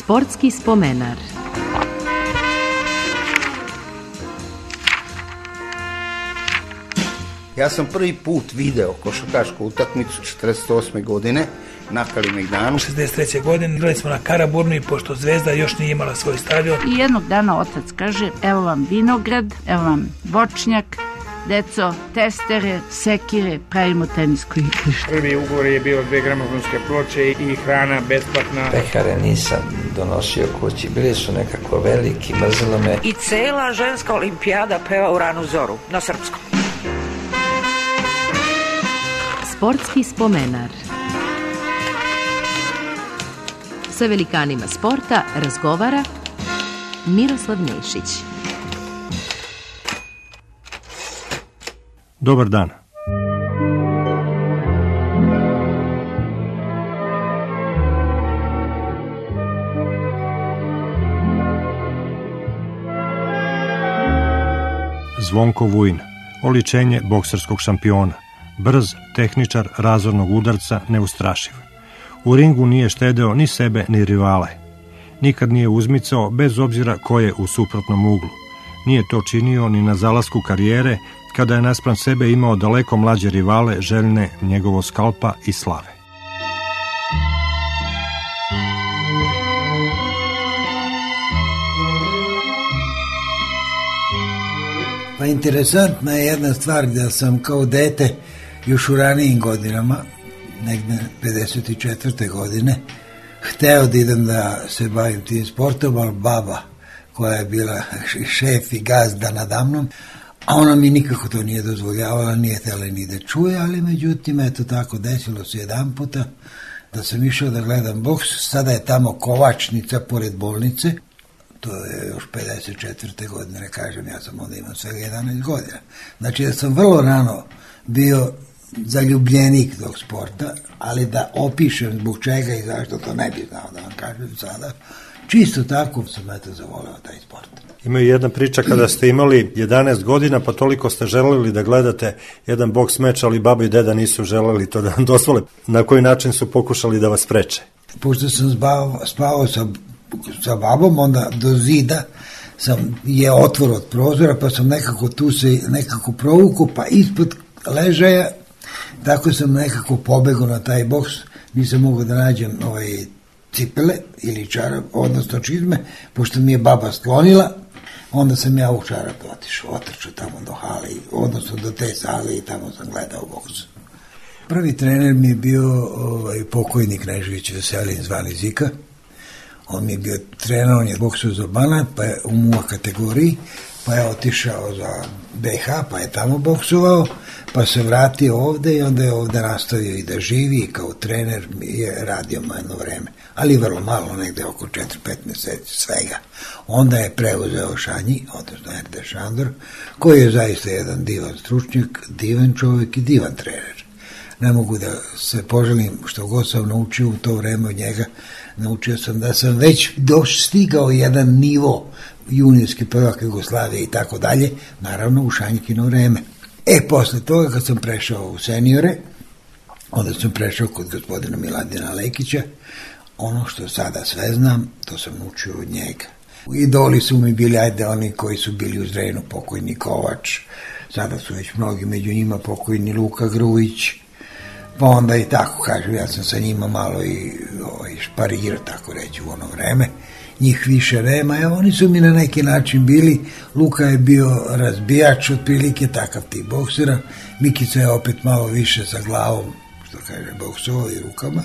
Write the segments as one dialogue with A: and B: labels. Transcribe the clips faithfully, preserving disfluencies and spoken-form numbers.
A: Sportski spomenar.
B: Ja sam prvi put video košarkašku utakmicu četrdeset osme godine na Kalemegdanu.
C: šezdeset treće godine igrali smo na Karaburnu i pošto Zvezda još nije imala svoj stadion.
D: I jednog dana otac kaže, evo vam vinograd, evo vam voćnjak, deco, testere, sekire, pravimo tenisko igrište.
E: Prvi ugovor je bio dve gramofonske ploče i hrana besplatna.
F: Pehare nisam donosio kući, bili su nekako veliki, mrzilo me.
G: I cela ženska olimpijada peva u ranu zoru, na srpskom.
A: Sportski spomenar. Sa velikanima sporta razgovara Miroslav Nešić.
H: Dobar dan. Zvonko Vujin, oličenje bokserskog šampiona. Brz, tehničar razornog udarca, neustrašiv. U ringu nije štedeo ni sebe ni rivale. Nikad nije uzmicao bez obzira ko je u suprotnom uglu. Nije to činio ni na zalasku karijere, kada je naspram sebe imao daleko mlađe rivale željne njegovo skalpa i slave.
I: Pa interesantna je jedna stvar da sam kao dete još u ranijim godinama, negde pedeset četvrte godine, hteo da idem da se bavim tim sportom, ali baba koja je bila šef i gazda nadamnom, a ona mi nikako to nije dozvoljavala, nije htjela ni da čuje, ali međutim, eto tako, desilo se jedan puta da sam išao da gledam boks, sada je tamo Kovačnica pored bolnice, to je još pedeset četvrte godine, ne kažem, ja sam onda imao svega jedanaest godina. Znači da sam vrlo rano bio zaljubljenik tog sporta, ali da opišem zbog čega i zašto, to ne bi znao da vam kažem sada. Čisto tako sam eto zavoleo taj sport.
H: Ima jedna priča kada ste imali jedanaest godina, pa toliko ste želeli da gledate jedan boks meč, ali baba i deda nisu želeli to da vam dozvole. Na koji način su pokušali da vas spreče?
I: Pošto sam spavao, spavao sa, sa babom, onda do zida sam je otvor od prozora, pa sam nekako tu se nekako provuku, pa ispod ležaja, tako sam nekako pobegao na taj boks, nisam mogao da nađem ovaj cipele ili čarap, odnosno čizme, pošto mi je baba sklonila, onda sam ja u čarapu otišao, otrčao tamo do hale, odnosno do te sale i tamo sam gledao boks. Prvi trener mi je bio ovaj, pokojnik Knežević Veselin zvani Zika, on mi je bio trener, on je boksao za Banat, pa je u M U A kategoriji, pa je otišao za B H, pa je tamo boksovao, pa se vratio ovde i onda je ovde nastavio i da živi i kao trener je radio jedno vreme, ali vrlo malo, negde oko četiri pet meseci svega. Onda je preuzeo Šanji, odnosno Erde Šandor, koji je zaista jedan divan stručnjak, divan čovjek i divan trener. Ne mogu da se poželim što god sam naučio u to vreme od njega, naučio sam da sam već dostigao jedan nivo juniorski prvak Jugoslavije i tako dalje, naravno u Šanjikino vreme. E, posle toga kad sam prešao u seniore, onda sam prešao kod gospodina Miladina Lekića, ono što sada sve znam, to sam naučio od njega. Idoli su mi bili, ajde, oni koji su bili u Zrenu, pokojni Kovač, sada su već mnogi među njima pokojni Luka Grujić, pa onda i tako, kažem, ja sam sa njima malo i ovaj, šparirao, tako reći, u ono vreme. Njih više nema, evo, oni su mi na neki način bili, Luka je bio razbijač, otprilike takav tip boksera, Mikica je opet malo više sa glavom, što kaže, boksovao i rukama.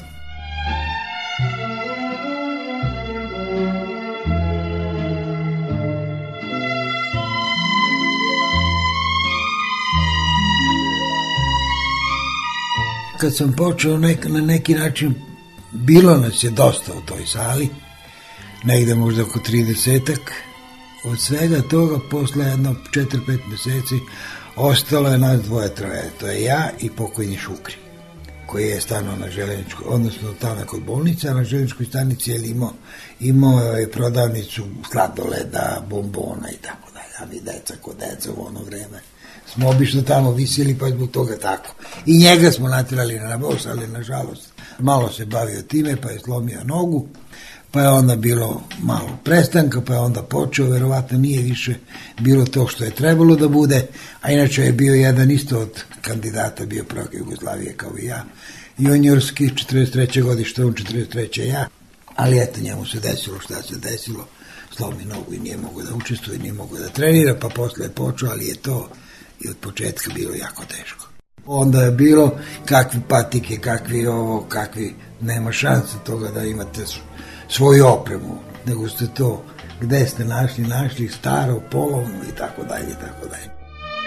I: Kad sam počeo nek, na neki način, bilo nas je dosta u toj sali, negde možda oko tridesetak, od svega toga posle jedno četiri pet meseci ostalo je nas dvoje troje, to je ja i pokojni Šukri, koji je stanuo na željezničkoj, odnosno tamo kod bolnice, a na željezničkoj stanici je imao, imao je prodavnicu sladoleda, bombona i tako dalje, a mi deca kod deca u ono vreme smo obično tamo visili, pa zbog toga tako. I njega smo natirali na boks, ali nažalost malo se bavio time, pa je slomio nogu, pa je onda bilo malo prestanka, pa je onda počeo, verovatno nije više bilo to što je trebalo da bude, a inače je bio jedan isto od kandidata, bio prvak Jugoslavije kao i ja, juniorski, četrdeset treće godište, on četrdeset treće ja, ali eto, njemu se desilo šta se desilo, slomi nogu i nije mogo da učestvuje, nije mogo da trenira, pa posle je počeo, ali je to i od početka bilo jako teško. Onda je bilo kakvi patike, kakvi ovo, kakvi, nema šanse toga da imate svoju opremu, nego ste to, gde ste našli, našli staro, polovno i tako dalje, i tako dalje.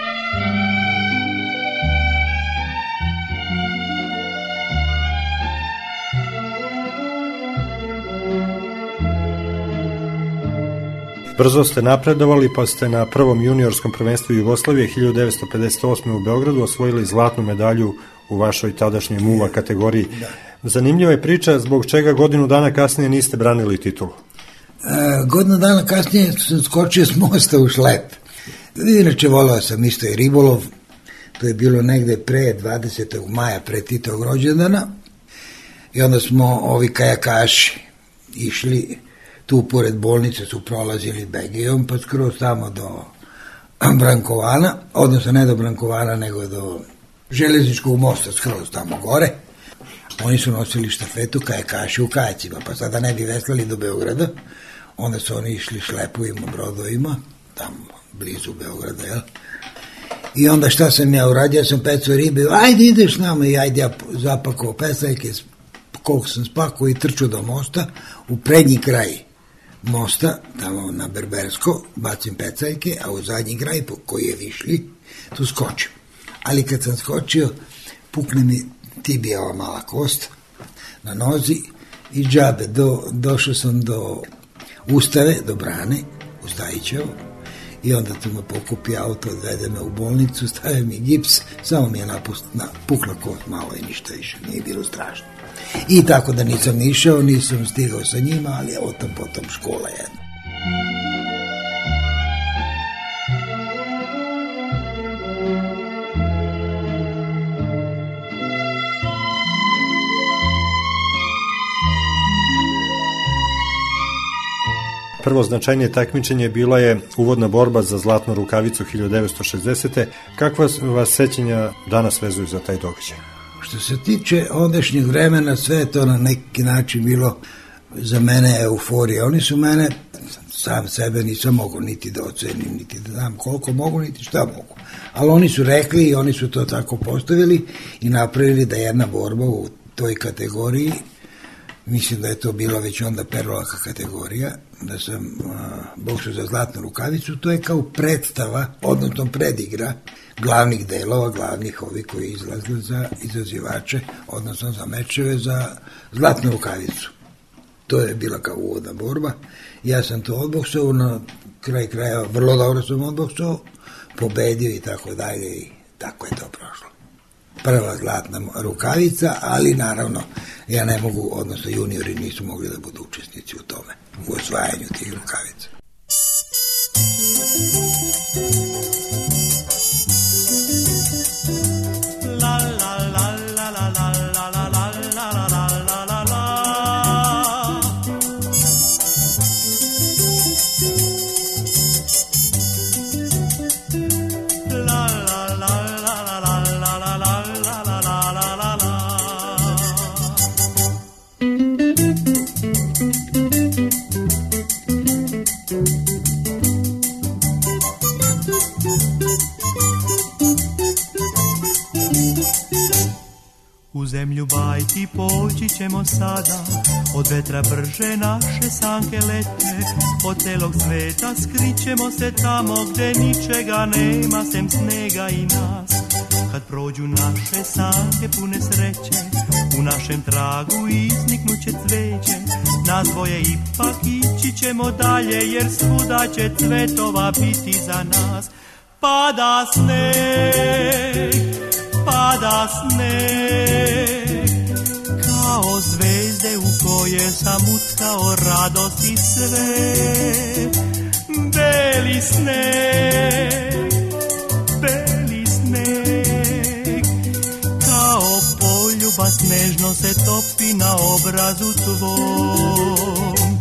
H: Brzo ste napredovali, pa ste na prvom juniorskom prvenstvu Jugoslavije hiljadu devetsto pedeset osme. u Beogradu osvojili zlatnu medalju u vašoj tadašnjoj muva kategoriji. Da. Zanimljiva je priča zbog čega godinu dana kasnije niste branili titulu.
I: E, godinu dana kasnije sam skočio s mosta u šlep. Inače volao sam isto i ribolov, to je bilo negde pre dvadesetog maja, pre Titovog rođendana, i onda smo ovi kajakaši išli tu pored bolnice, su prolazili Begijom, pa skroz tamo do Brankovana, odnosno ne do Brankovana, nego do železničkog mosta, skroz tamo gore. Oni su nosili štafetu kajakaši u kajacima, pa sada ne bi veslali do Beograda, onda su oni išli šlepovima, brodovima, tamo blizu Beograda, jel? I onda šta sam ja uradio, ja sam pecao ribe, ajde ideš s nama, i ajde ja zapakao pesaljke, koliko sam spakao i trčao do mosta, u prednji kraj mosta, tamo na Berbersko, bacim pecaljke, a u zadnji kraj po koji je višli, tu skočim. Ali kad sam skočio, pukne mi tibijeva mala kost na nozi i džabe, do, došao sam do Ustave, do brane, u Stajićevo, i onda tu me pokupi auto, odvede me u bolnicu, stavio mi gips, samo mi je napust, na, pukla kost malo i ništa više, nije bilo strašno. I tako da nisam išao, nisam stigao sa njima, ali je o tom potom škola jedna.
H: Prvo značajnije takmičenje bila je uvodna borba za zlatnu rukavicu hiljadu devetsto šezdesete. Kakva vas sećanja danas vezuju za taj događaj?
I: Što se tiče ondašnjeg vremena, sve je to na neki način bilo za mene euforija. Oni su mene, sam sebe nisam mogu niti da ocenim, niti da znam koliko mogu, niti šta mogu. Ali oni su rekli i oni su to tako postavili i napravili da jedna borba u toj kategoriji, mislim da je to bila već onda perolaka kategorija, da sam boksao za zlatnu rukavicu, to je kao predstava, odnosno predigra glavnih delova, glavnih ovi koji izlazili za izazivače, odnosno za mečeve za zlatnu rukavicu. To je bila kao uvodna borba. Ja sam to odboksao, na kraj kraja vrlo dobro sam odboksao, pobedio i tako dalje i tako je to prošlo. Prva zlatna rukavica, ali naravno ja ne mogu, odnosno juniori nisu mogli da budu učesnici u tome, u osvajanju tih rukavica.
J: U zemlju bajki poći ćemo sada, od vetra brže naše sanke lete, od celog sveta skrićemo se tamo gde ničega nema sem snega i nas. Kad prođu naše sanke pune sreće, u našem tragu izniknuće cveće, nas dvoje ipak ići ćemo dalje, jer svuda će cvetova biti za nas. Pada sneg, pada sneg, kao zvezde u koje sam utkao radost i sve. Beli sneg, beli sneg, kao poljubac ne nežno se topi na obrazu tvom.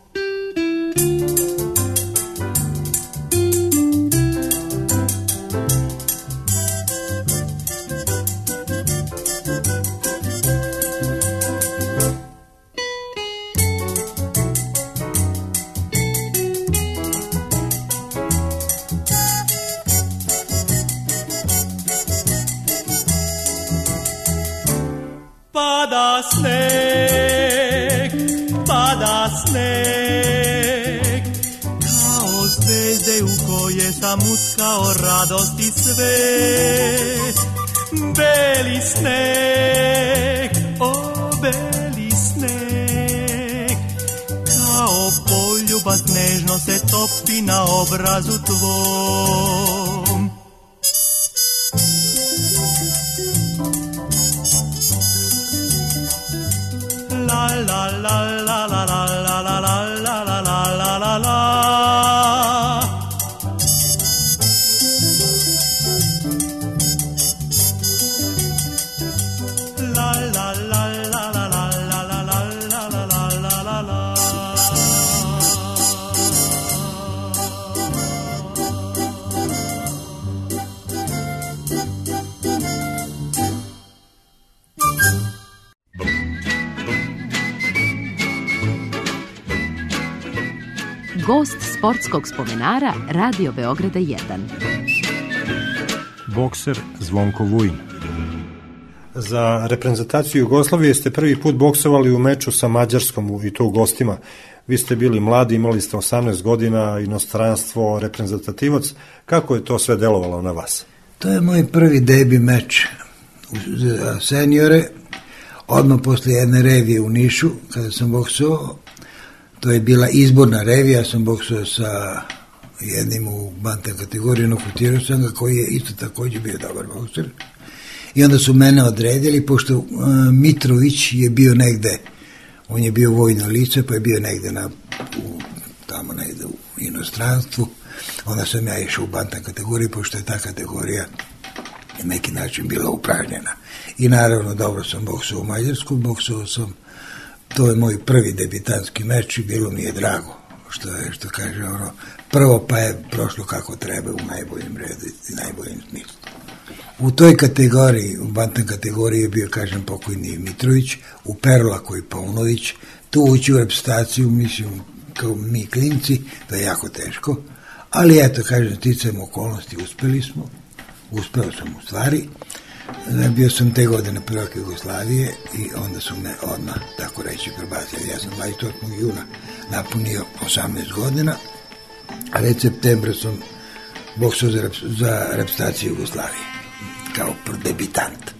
J: Pada sneg, pada sneg, kao zvezde u koje sam utkao radosti svet. Beli sneg, o beli sneg, kao poljubac nežno se topi na obrazu tvom. La la la la la la la la la la la la la la. La la la la la la la la la la la la la.
A: Gost sportskog spomenara Radio Beograda jedan.
H: Bokser Zvonko Vujin. Za reprezentaciju Jugoslavije ste prvi put boksovali u meču sa Mađarskom i to u gostima. Vi ste bili mladi, imali ste osamnaest godina, inostranstvo, reprezentativac. Kako je to sve delovalo na vas?
I: To je moj prvi debi meč za seniore, odmah posle jedne revije u Nišu, kada sam boksovao. To je bila izborna revija, ja sam boksao sa jednim u bantam kategoriji, nokutirao sam ga, koji je isto također bio dobar bokser. I onda su mene odredili, pošto uh, Mitrović je bio negde, on je bio vojno lice, pa je bio negde na, u, tamo negde u inostranstvu, onda sam ja išao u bantam kategoriji, pošto je ta kategorija na neki način bila upražnjena. I naravno dobro sam boksao u Mađarsku, boksao sam. To je moj prvi debitanski meč i bilo mi je drago, što je, što kaže ono, prvo pa je prošlo kako treba u najboljem redu i najboljem smislu. U toj kategoriji, u bantam kategoriji je bio, kažem, pokojni Mitrović, u Perlaku i Paunović, tu ući u reprezentaciju, mislim, kao mi klinci, to je jako teško, ali eto, kažem, sticajem okolnosti, uspeli smo, uspeo sam u stvari. Bio sam te godine prvak Jugoslavije i onda su me odmah, tako reći, prebacili. Ja sam dvadeset osmog juna napunio osamnaest godina, a već septembra sam boksao za, rep, za reprezentaciju Jugoslavije, kao debitant.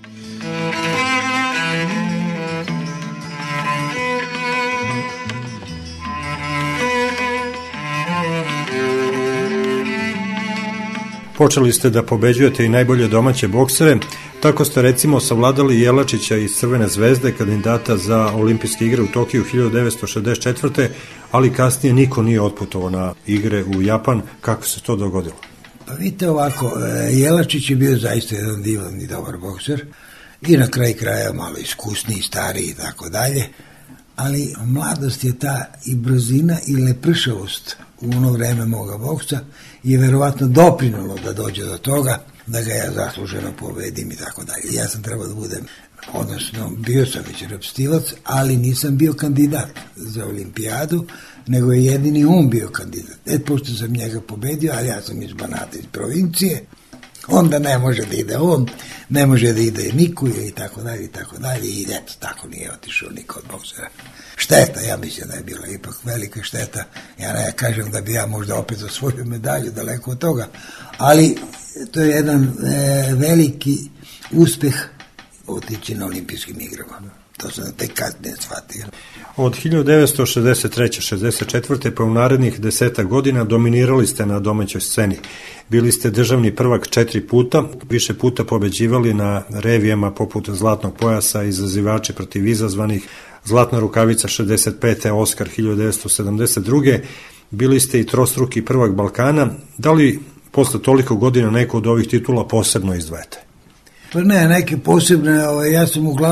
H: Počeli ste da pobeđujete i najbolje domaće boksere, tako ste recimo savladali Jelačića iz Crvene zvezde, kandidata za olimpijske igre u Tokiju hiljadu devetsto šezdeset četvrte. ali kasnije niko nije otputovao na igre u Japan. Kako se to dogodilo?
I: Pa vidite ovako, Jelačić je bio zaista jedan divan i dobar bokser i na kraj kraja malo iskusniji, stariji i tako dalje, ali mladost je ta i brzina i lepršavost u ono vreme moga boksa je verovatno doprinalo da dođe do toga, da ga ja zasluženo povedim i tako dalje. Ja sam trebao da budem, odnosno bio sam već reprezentativac, ali nisam bio kandidat za olimpijadu, nego je jedini on bio kandidat. E, pošto sam njega pobedio, ali ja sam iz Banata, iz provincije, onda ne može da ide on, ne može da ide niko i tako dalje i tako dalje i eto, tako nije otišao niko od boksera. Šteta, ja mislim da je bila ipak velika šteta. Ja ne kažem da bi ja možda opet osvojio medalju, daleko od toga, ali to je jedan e, veliki uspeh otići na olimpijskim igrama. To sam tek kasnije shvatio.
H: Od hiljadu devetsto šezdeset treće šezdeset četvrte pa u narednih desetak godina dominirali ste na domaćoj sceni. Bili ste državni prvak četiri puta, više puta pobeđivali na revijama poput Zlatnog pojasa, izazivači protiv izazvanih, Zlatna rukavica šezdeset pete, Oskar hiljadu devetsto sedamdeset druge. Bili ste i trostruki prvak Balkana. Da li posle toliko godina neko od ovih titula posebno izdvajate?
I: Pa ne, neke posebne, ovaj, ja sam uglavnom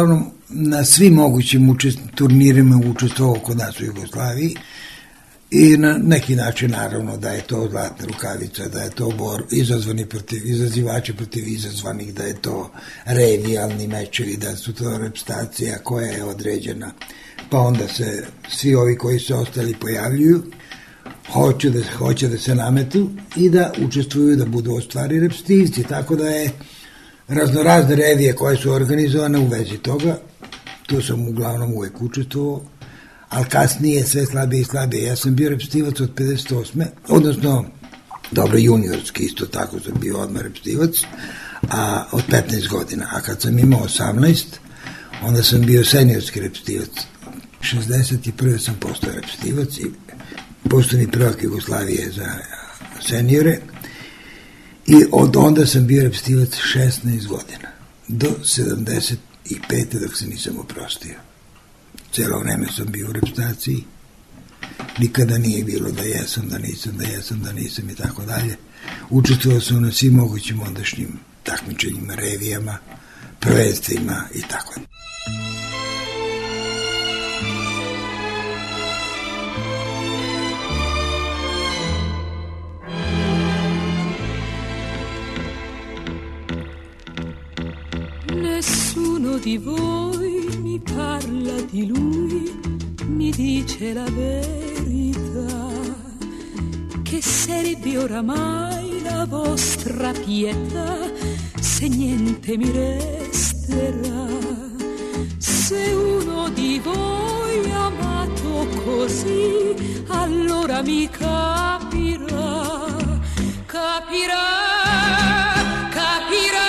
I: na svim mogućim učest, turnirima učestvovao kod nas u Jugoslaviji i na neki način naravno da je to zlatna rukavica, da je to bor izazvani protiv, izazivači protiv izazvanih, da je to revijalni mečevi, da su to reprezentacija koja je određena, pa onda se svi ovi koji su ostali pojavljuju, hoće da, hoće da se nametu i da učestvuju, da budu ostvari reprezentativci, tako da je raznorazne revije koje su organizovane u vezi toga, tu sam uglavnom uvek učestvovao, ali kasnije sve slabije i slabije. Ja sam bio reprezentativac od pedeset osme odnosno, dobro, juniorski isto tako sam bio odmah reprezentativac, a od petnaest godina, a kad sam imao osamnaest, onda sam bio seniorski reprezentativac. šezdeset prve sam postao reprezentativac i postao mi prvak Jugoslavije za seniore i od onda sam bio reprezentativac šesnaest godina, do sedamdeset pete dok se nisam oprostio. Cijelo vreme sam bio u reprezentaciji, nikada nije bilo da jesam, da nisam, da jesam, da nisam i tako dalje. Učestvovao sam na svim mogućim ondašnjim takmičenjima, revijama, prvenstvima i tako dalje.
K: Nessuno di voi mi parla di lui, mi dice la verità, che sarebbe oramai la vostra pietà, se niente mi resterà. Se uno di voi ha amato così, allora mi capirà, capirà, capirà.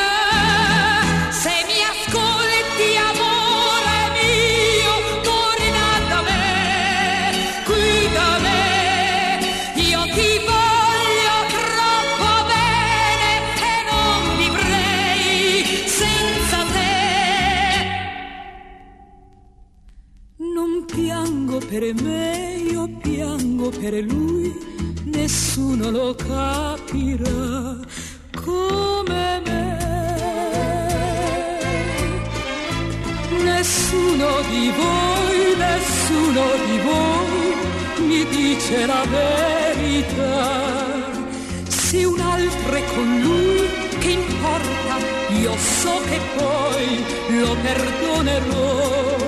K: Per me io piango per lui, nessuno lo capirà come me. Nessuno di voi, nessuno di voi mi dice la verità. Se un altro è con lui, che importa? Io so che poi lo perdonerò.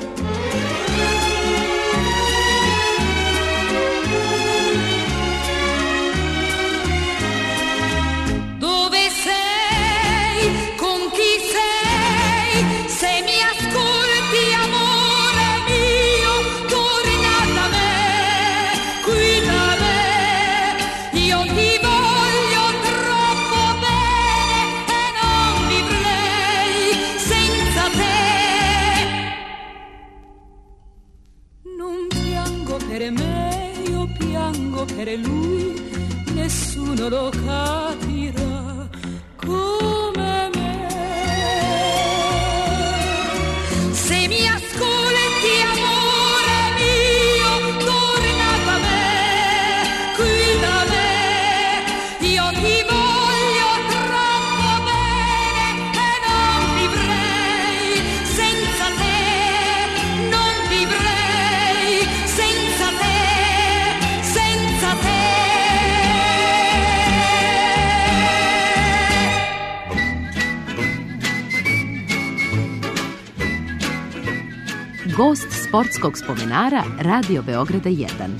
K: Per lui nessuno lo capirà come me. Se mi ascolti amore mio, torna da me, qui da me, io ti voglio troppo bene e non vivrei senza te, non vivrei senza te.
A: Gost sportskog spomenara Radio Beograda jedan.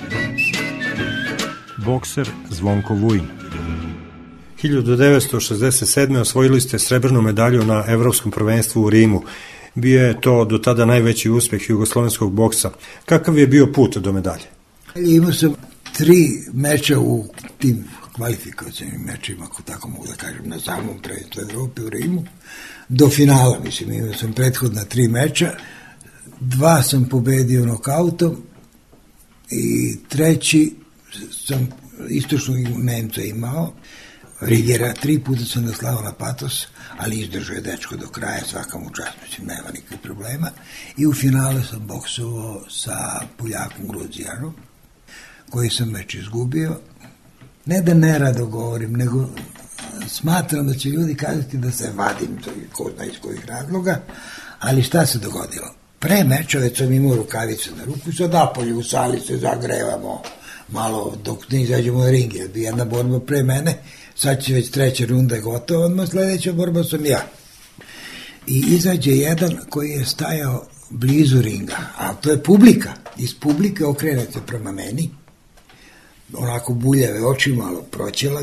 H: Bokser Zvonko Vujin. hiljadu devetsto šezdeset sedme. osvojili ste srebrnu medalju na Evropskom prvenstvu u Rimu. Bio je to do tada najveći uspeh jugoslovenskog boksa. Kakav je bio put do medalje?
I: Imao sam tri meča u tim kvalifikacijnim mečima, ako tako mogu da kažem, na samom prvenstvu Evrope u Rimu, do finala, mislim, imao sam prethodna tri meča, dva sam pobedio nokautom i treći sam istočnog Nemca imao, Rigera, tri puta sam da slao na patos, ali izdržao je dečko do kraja, svaka mu čast, mislim, nema nikakvih problema, i u finale sam boksovao sa Poljakom Gruzijanom, koji sam već izgubio. Ne da nerado govorim, nego smatram da će ljudi kazati da se vadim, ko zna iz kojih razloga, Ali šta se dogodilo? Pre meča već sam imao rukavice na ruku, sad napolje u sali se zagrevamo malo dok ne izađemo na ring, jer bi jedna borba pre mene, sad će već treća runda je gotova, odmah sledeća borba sam ja. I izađe jedan koji je stajao blizu ringa, a to je publika. Iz publike okrene se prema meni, onako buljave oči, malo proćela.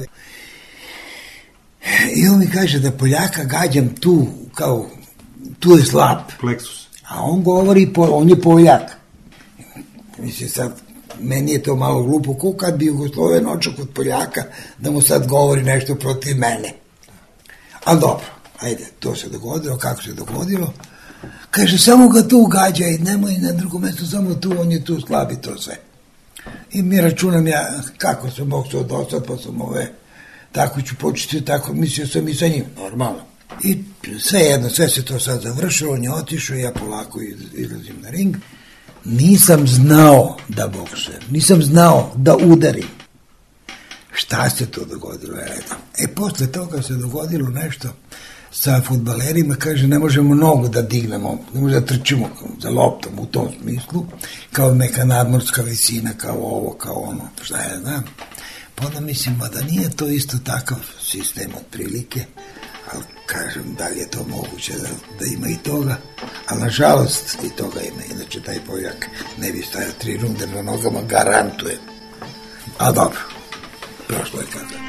I: I on mi kaže da Poljaka gađam tu, kao, tu je slab.
H: Pleksus.
I: A on govori, on je Poljak. Mislim, sad, meni je to malo glupo, ko kad bi Jugosloven očeo kod Poljaka, da mu sad govori nešto protiv mene. Ali dobro, ajde, to se dogodilo, kako se dogodilo. Kaže, samo ga tu gađaj, nemoj na drugo mesto, samo tu, on je tu slab i to sve. I mi računam ja, kako sam mogu se odostati, pa sam ove, tako ću početi, tako mislio sam i sa njim, normalno. I sve jedno, sve se to sad završilo, on je otišao i ja polako izlazim na ring. Nisam znao da boksujem, nisam znao da udarim. Šta se to dogodilo? E, posle toga se dogodilo nešto sa fudbalerima, kaže, ne možemo nogu da dignemo, ne možemo da trčimo za loptom u tom smislu, kao neka nadmorska visina, kao ovo, kao ono, šta ja znam. Pa onda mislimo da nije to isto takav sistem od prilike, ali kažem, da li je to moguće da, da ima i toga, ali nažalost i toga ima, inače taj Poljak ne bi stajao tri runde na nogama, garantuje. A dobro, prošlo je kada.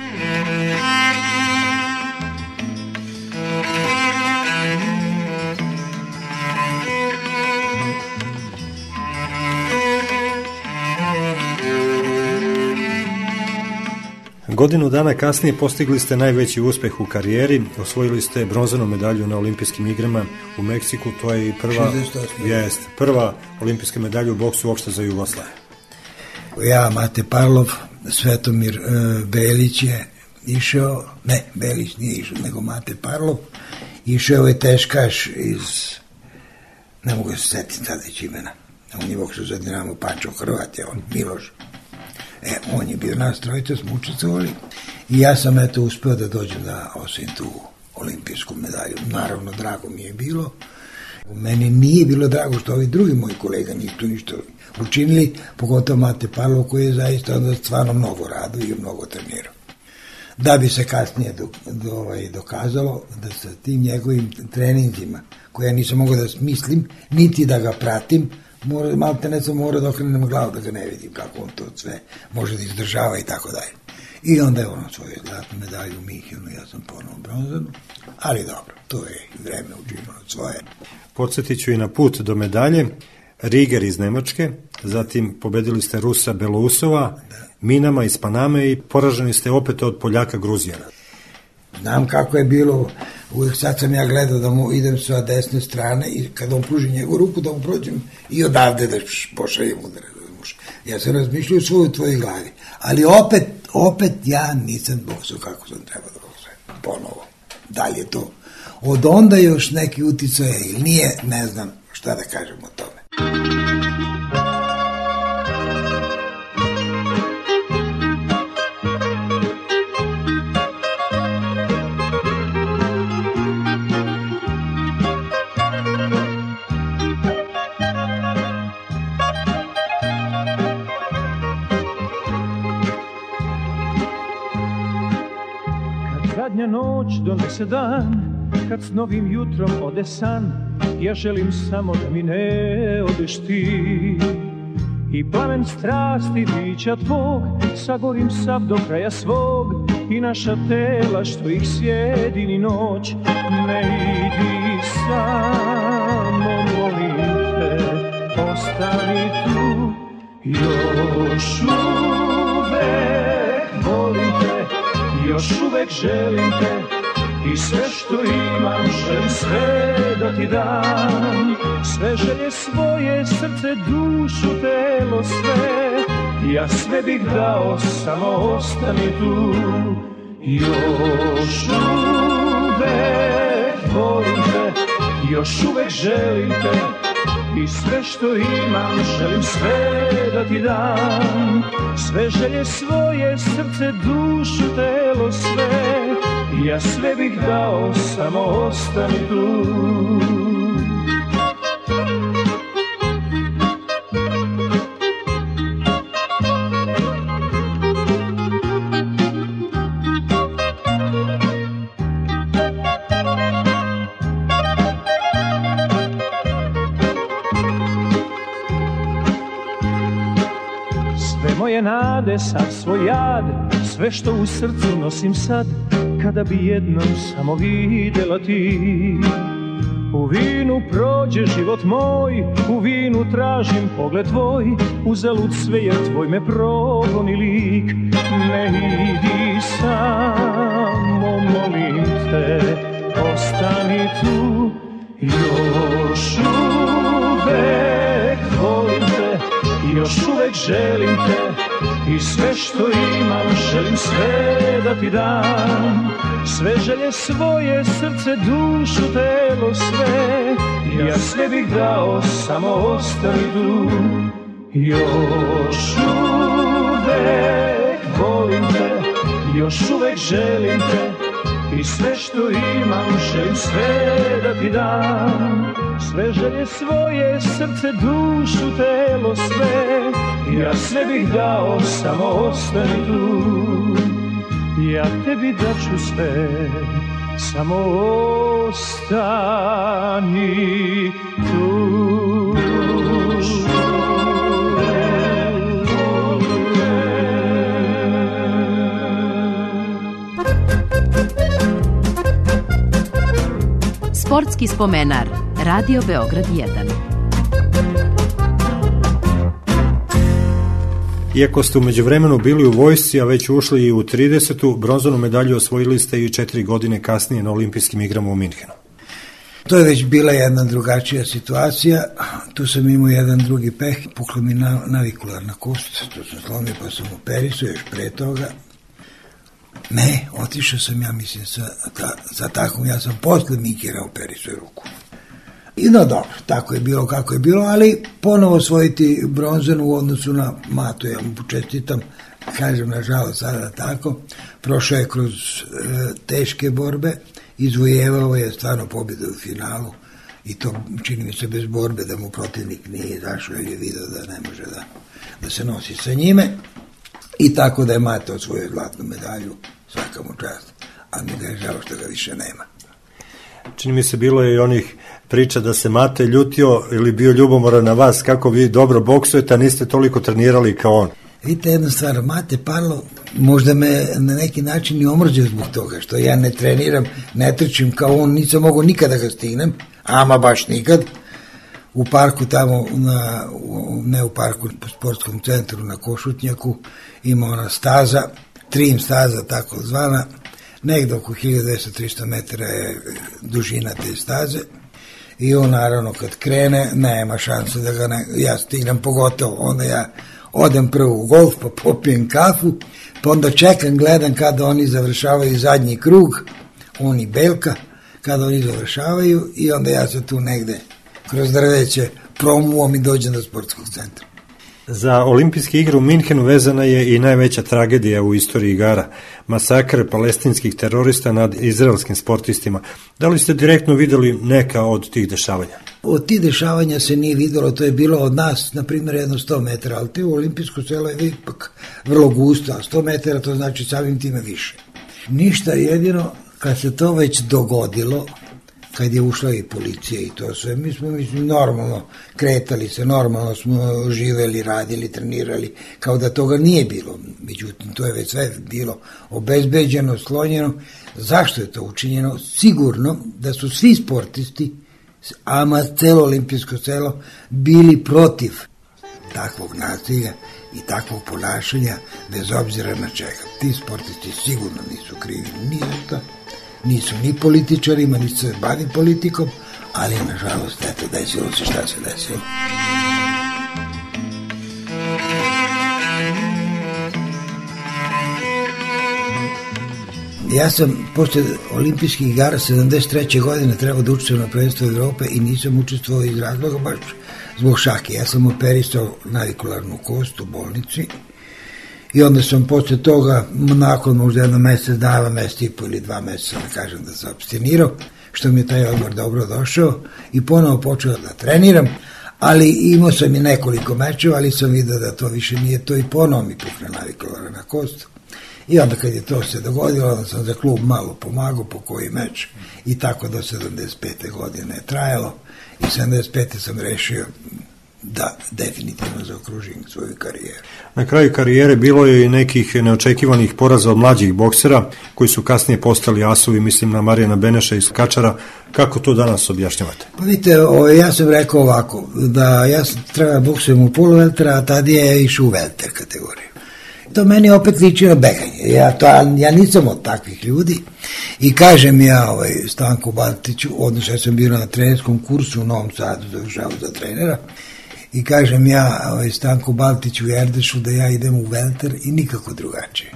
H: Godinu dana kasnije postigli ste najveći uspeh u karijeri, osvojili ste bronzanu medalju na olimpijskim igrama u Meksiku, to je i prva, jest, prva olimpijska medalja u boksu uopšte za Jugoslaviju.
I: Ja, Mate Parlov, Svetomir e, Belić je išao, ne, Belić nije išao, nego Mate Parlov, išao je teškaš iz, ne mogu se setiti sada već imena, on je boksao za Dinamo Pančevo, Hrvat je on, Miloš. E, on je bio nas trojica, smo učestvovali i ja sam eto uspeo da dođem da osvojim tu olimpijsku medalju. Naravno, drago mi je bilo. Meni nije bilo drago što ovi drugi moji kolega nisu tu ništa učinili, pogotovo Mate Parlov koji je zaista onda stvarno mnogo radio i mnogo trenirao. Da bi se kasnije do, do, ovaj, dokazalo da sa tim njegovim treninzima, koje ja nisam mogao da smislim, niti da ga pratim, Mora, malo te ne sam morao da okrenem glavu da ga ne vidim kako on to sve može da izdržava i tako dalje. I onda je on svoju zlatnu medalju u Minhenu, ja sam ponovo bronzanu, ali dobro, to je vreme učinilo svoje.
H: Podsjetit ću i na put do medalje, Riger iz Nemačke, zatim pobedili ste Rusa Belousova, da. Minama iz Paname i poraženi ste opet od Poljaka Gruzijana.
I: Znam kako je bilo, uvijek sad sam ja gledao da mu idem sa desne strane i kad on pruži njegovu ruku da mu prođem i odavde da pošaljem udare. Ja sam razmišljao u svoju tvojoj glavi, ali opet, opet ja nisam boksao kako sam trebao da boksujem. Ponovo, da li je to od onda još neki uticaj ili nije, ne znam šta da kažem o tome.
L: Zadnja noć donese dan, kad s novim jutrom ode san, ja želim samo da mi ne odeš ti. I plamen strasti bića tvog, sagorim sav do kraja svog, i naša tela što ih sjedini noć. Ne idi samo, molim te, ostani tu, još uvek volim te, još uvek želim te, i sve što imam želim sve da ti dam. Sve želje svoje, srce, dušu, telo, sve, ja sve bih dao, samo ostani tu. Još uvek volim te, još uvek želim te, i sve što imam želim sve da ti dam. Sve želje svoje, srce, dušu, telo, sve, ja sve bih dao, samo ostani tu. moje nade, sav svoj jad, sve što u srcu nosim sad, kada bi jednom samo videla ti. U vinu prođe život moj, u vinu tražim pogled tvoj, uzalud sve jer tvoj me progoni lik. Ne idi samo, molim te, ostani tu, još uvek volim te, još uvek želim te, i sve što imam želim sve da ti dam. Sve želje svoje, srce, dušu, telo, sve, ja sve bih dao, samo ostani tu. Još uvek volim te, još uvek želim te, i sve što imam želim sve da ti dam. Sve želje svoje, srce, dušu, telo, sve, ja sve bih dao, samo ostani tu. Ja tebi daću sve, samo ostani tu.
A: Sportski spomenar, Radio Beograd jedan.
H: Iako ste u međuvremenu bili u vojsci, a već ušli i u tridesetu, bronzanu medalju osvojili ste i četiri godine kasnije na olimpijskim igrama u Minhenu.
I: To je već bila jedna drugačija situacija. Tu sam imao jedan drugi peh, pukla mi navikularna kost, to sam slomio pa sam operisao još pre toga. Ne, otišao sam, ja mislim, sa, ta, za takom, ja sam posle Minkera operisao ruku. I no dobro, tako je bilo kako je bilo, ali ponovo osvojiti bronzanu u odnosu na Matu, ja mu čestitam, kažem nažalost sada tako, prošao je kroz e, teške borbe, izvojevao je stvarno pobjedu u finalu i to čini mi se bez borbe da mu protivnik nije izašao jer je vidio da ne može da, da se nosi sa njime i tako da je Mata osvojio zlatnu medalju, svaka mu čast, a mi ga je žao što ga više nema.
H: Čini mi se bilo je i onih priča da se Mate ljutio ili bio ljubomoran na vas, kako vi dobro boksujete, a niste toliko trenirali kao on.
I: Vidite jednu stvar, Mate Parlo možda me na neki način i omrđe zbog toga, što ja ne treniram, ne trčim kao on, nisam mogu nikada ga stignem, ama baš nikad. U parku tamo, na, ne u parku, u sportskom centru na Košutnjaku, ima ona staza, trim staza tako zvana, negdje oko hiljadu dvesta do trista metara je dužina te staze i on naravno kad krene nema šanse da ga ne, ja stignem, pogotovo onda ja odem prvo u golf pa popijem kafu pa onda čekam, gledam kada oni završavaju zadnji krug, oni Belka, kada oni završavaju i onda ja se tu negde kroz drveće promuvam i dođem do sportskog centra.
H: Za olimpijske igre u Minhenu vezana je i najveća tragedija u istoriji igara, masakr palestinskih terorista nad izraelskim sportistima. Da li ste direktno videli neka od tih dešavanja?
I: Od tih dešavanja se nije videlo, to je bilo od nas, na primjer, jedno sto metara, ali te u olimpijsko selo je ipak vrlo gusto, a sto metara to znači samim time više. Ništa, jedino kad se to već dogodilo, kad je ušla i policija i to sve, mi smo mislim, normalno kretali se, normalno smo živeli, radili, trenirali, kao da toga nije bilo. Međutim, to je već sve bilo obezbeđeno, slonjeno. Zašto je to učinjeno? Sigurno da su svi sportisti, ama celo olimpijsko selo, bili protiv takvog nasilja i takvog ponašanja, bez obzira na čega. Ti sportisti sigurno nisu krivi ni za to. Nisu ni političarima, nisu se bavi politikom, ali nažalost, eto, desilo se šta se desilo. Ja sam posle olimpijskih igara sedamdeset treće godine trebao da učestvujem na prvenstvu Evrope i nisam učestvovao iz razloga baš zbog šake. Ja sam operisao navikularnu kost u bolnici i onda sam posle toga, nakon možda jedno mesec dana, mesec i po ili dva meseca, da kažem da sam abstinirao, što mi je taj odmor dobro došao i ponovo počeo da treniram, ali imao sam i nekoliko mečeva, ali sam vidio da to više nije to i ponovo mi pukne navikularna kost. I onda kad je to se dogodilo, onda sam za klub malo pomagao po koji meč i tako do sedamdeset pete godine je trajalo i sedamdeset pete sam rešio da definitivno zaokružim svoju karijeru.
H: Na kraju karijere bilo je i nekih neočekivanih poraza od mlađih boksera koji su kasnije postali asovi, mislim na Marijana Beneša iz Kačara. Kako to danas objašnjavate?
I: Pa vidite, o, ja sam rekao ovako, da ja sam treba boksujem u poluveltera, a tad je išao u velter kategoriju. To meni opet liči na beganje. Ja, to, ja nisam od takvih ljudi i kažem ja ovaj, Stanku Baltiću, odnosno ja sam bio na trenerskom kursu u Novom Sadu, završao za trenera, i kažem ja ovaj, Stanku Baltiću i Erdešu da ja idem u velter i nikako drugačije.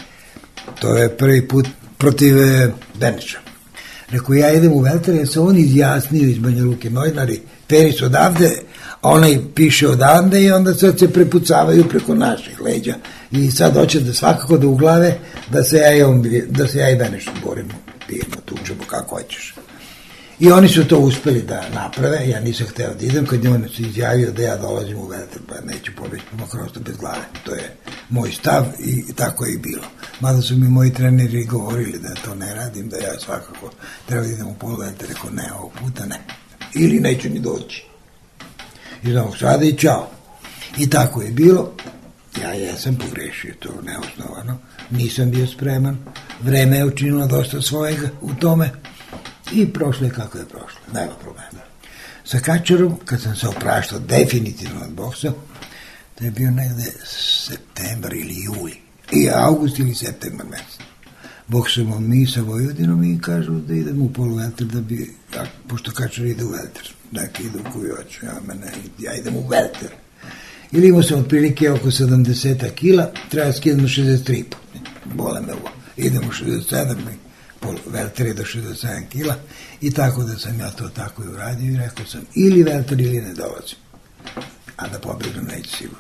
I: To je prvi put protiv e, Beneša. Rekao, ja idem u velter, jer se on izjasnio iz Banja Luke, novinari, Peris odavde, onaj piše odavde i onda sad se prepucavaju preko naših leđa. I sad hoće da svakako da uglave da se ja i, on, da se ja i Benešom borimo, pijemo, tučemo, kako hoćeš. I oni su to uspeli da naprave, ja nisam hteo da idem, kad je on se izjavio da ja dolazim u velter, pa neću pobeći makrosto bez glave. To je moj stav i tako je i bilo. Mada su mi moji treneri govorili da to ne radim, da ja svakako treba da idem u poluvelter, rekao ne, ovog puta ne. Ili neću ni doći. Iz Novog Sada i čao. I tako je bilo. Ja jesam pogrešio, to neosnovano. Nisam bio spreman. Vreme je učinilo dosta svojega u tome. I prošlo je kako je prošlo. Nema problema. Sa Kačarom, kad sam se opraštao definitivno od boksa, to je bio negde septembar ili juli. I august ili septembar mesec. Boksujemo mi sa Vojvodinom i kažu da idemo u poluvelter, da bi, ja, pošto Kačar ide u velter, neki idu u koju hoću, ja, mene, ja idem u velter. Ili imao sam otprilike oko sedamdeset kila, treba skidati šezdeset tri, bole me ovo, idemo šezdeset sedam, velter je do šezdeset sedam kila, i tako da sam ja to tako i uradio i rekao sam, ili velter ili ne dolazim, a da pobegnem neće sigurno.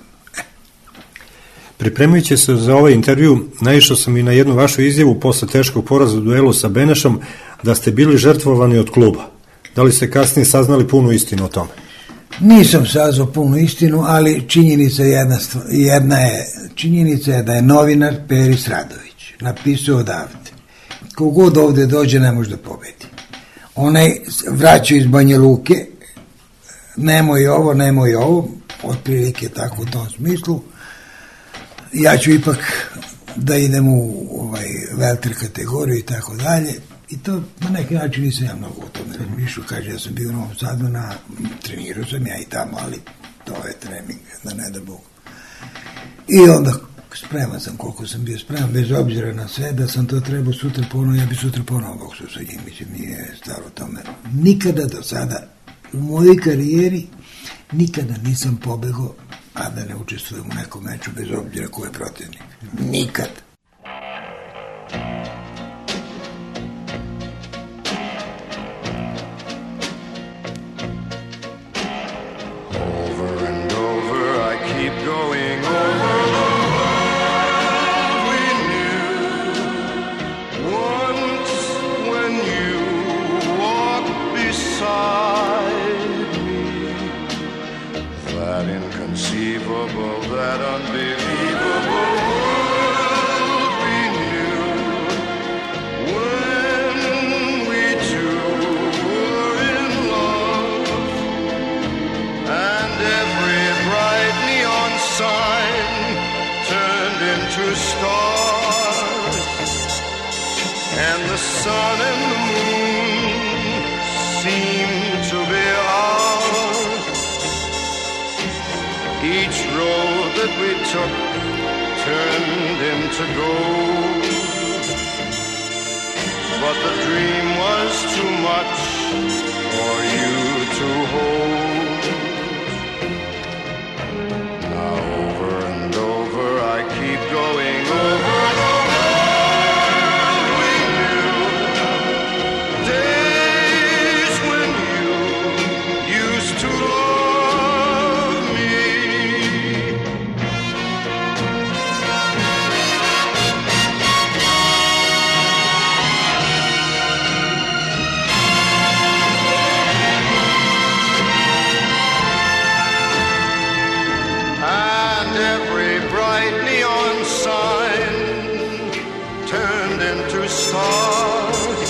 H: Pripremajući se za ovaj intervju, naišao sam i na jednu vašu izjavu posle teškog poraza u duelu sa Benešom, da ste bili žrtvovani od kluba. Da li ste kasnije saznali punu istinu o tome?
I: Nisam saznao punu istinu, ali činjenica jedna, jedna je, činjenica je da je novinar Peris Radović napisao odavde. Kogod ovde dođe ne može da pobedi. Onaj vraćao iz Banja Luke, nemoj ovo, nemoj ovo, otprilike tako u tom smislu. Ja ću ipak da idem u ovaj velter kategoriju i tako dalje, i to na neki način nisam ja mnogo o tome razmišljao. Kaže, ja sam bio u Novom Sadu, na, trenirao sam ja i tamo, ali to je trening, da ne da Bog. I onda spreman sam koliko sam bio spreman, bez obzira na sve, da sam to trebao sutra ponovo, ja bi sutra ponovo boksuo sa njim, mislim, nije staro tome. Nikada do sada, u mojoj karijeri, nikada nisam pobegao, a da ne učestvujem u nekom meču, bez obzira ko je protivnik. Nikad.
M: Over and over I keep going over we knew once when you walked beside me, that inconceivable, that unbelievable world we knew when we two were in love, and every bright neon sign turned into stars, and the sun and the moon seemed to be ours. Each road that we took turned into gold, but the dream was too much for you to hold. Now over and over I keep going over the world we knew, days when you used to love me. And every bright neon sign turned into stars,